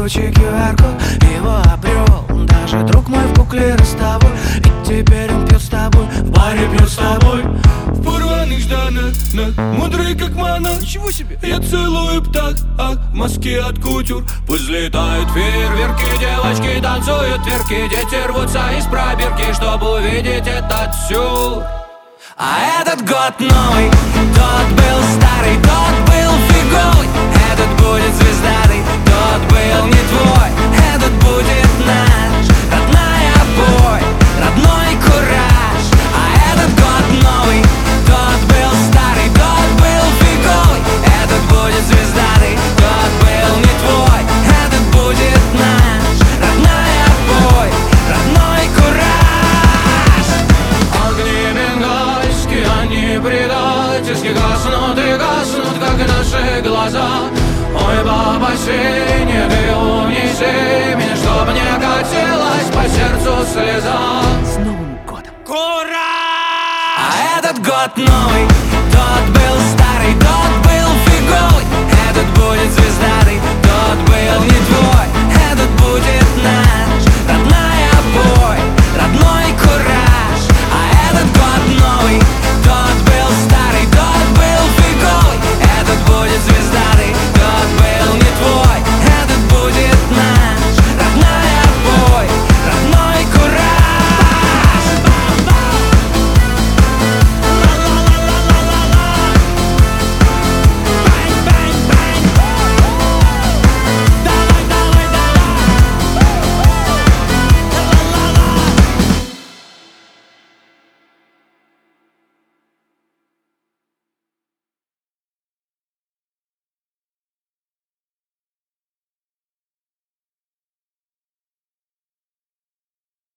жгучий QR-код, его обрел даже друг мой в кукле ростовой. И теперь он пьет с тобой, в баре пьет с тобой. В порванных штанах, мудрый как монах. Ничего себе! Я целую птах, маски от кутюр. Пусть взлетают фейерверки, девочки танцуют тверки, дети рвутся из пробирки, чтобы увидеть этот сюр. А этот год новый, тот был старый, тот был фиговый. Этот будет звездатый, тот был не твой. Этот будет наш, родная бой, родной кураж. А этот год новый, тот был старый, тот был фиговый. Этот будет звездатый, тот был не твой. Этот будет наш, родная бой, родной кураж. Огни бенгальские, они предательски гаснут и гаснут, как наши глаза. Ой, баба синяя, ты унеси меня, чтоб не катилась по сердцу слеза. С Новым годом! Ура! А этот год новый, тот был